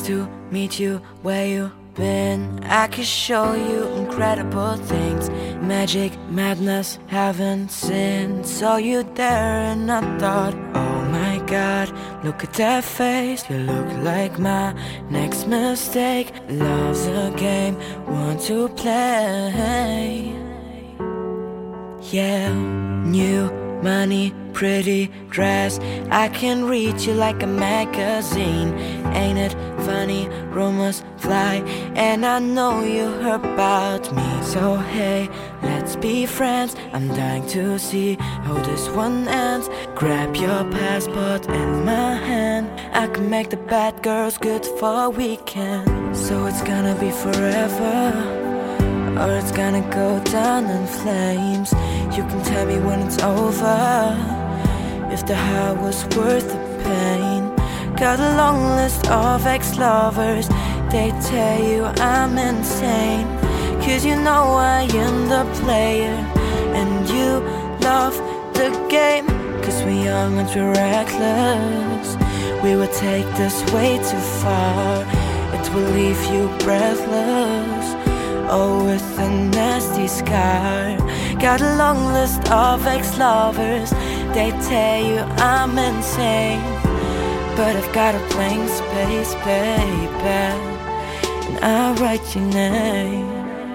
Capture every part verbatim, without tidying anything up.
to meet you where you been. I could show you incredible things, magic, madness, heaven, sin. Saw you there and I thought, oh my God, look at that face. You look like my next mistake. Love's a game, want to play. Yeah, new money, pretty dress. I can read you like a magazine. Ain't it funny, rumors fly, and I know you heard about me. So hey, let's be friends. I'm dying to see how this one ends. Grab your passport in my hand. I can make the bad girls good for a weekend. So it's gonna be forever, or it's gonna go down in flames. You can tell me when it's over, if the high was worth the pain. Got a long list of ex-lovers. They tell you I'm insane, cause you know I am the player, and you love the game. Cause we're young and we're reckless. We would take this way too far. It will leave you breathless, oh, with a nasty scar. Got a long list of ex-lovers. They tell you I'm insane, but I've got a blank space, baby, and I'll write your name.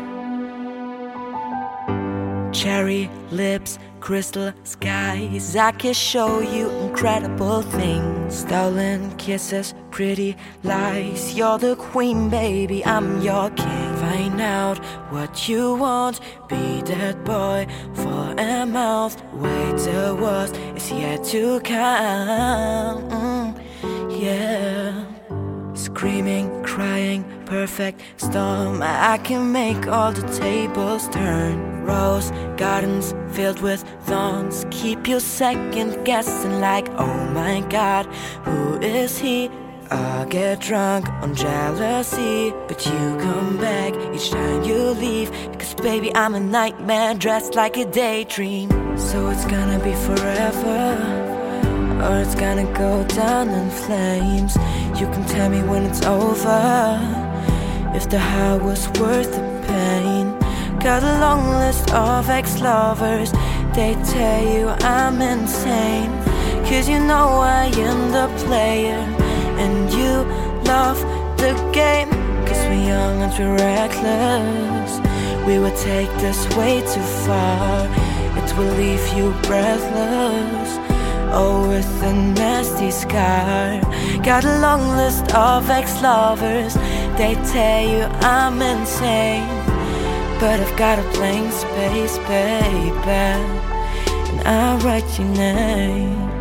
Cherry lips, crystal skies. I can show you incredible things. Stolen kisses, pretty lies. You're the queen, baby, I'm your king. Find out what you want, be that boy for a mouth. Wait, the worst is yet to come. mm, Yeah, screaming, crying, perfect storm. I can make all the tables turn. Rose gardens filled with thorns. Keep you second guessing like, oh my God, who is he? I get drunk on jealousy, but you come back each time you leave. Cause baby, I'm a nightmare dressed like a daydream. So it's gonna be forever, or it's gonna go down in flames. You can tell me when it's over, if the high was worth the pain. Got a long list of ex-lovers. They tell you I'm insane, cause you know I am the player, and you love the game. Cause we're young and we're reckless. We would take this way too far. It will leave you breathless, oh, with a nasty scar. Got a long list of ex-lovers. They tell you I'm insane, but I've got a blank space, baby, and I'll write your name.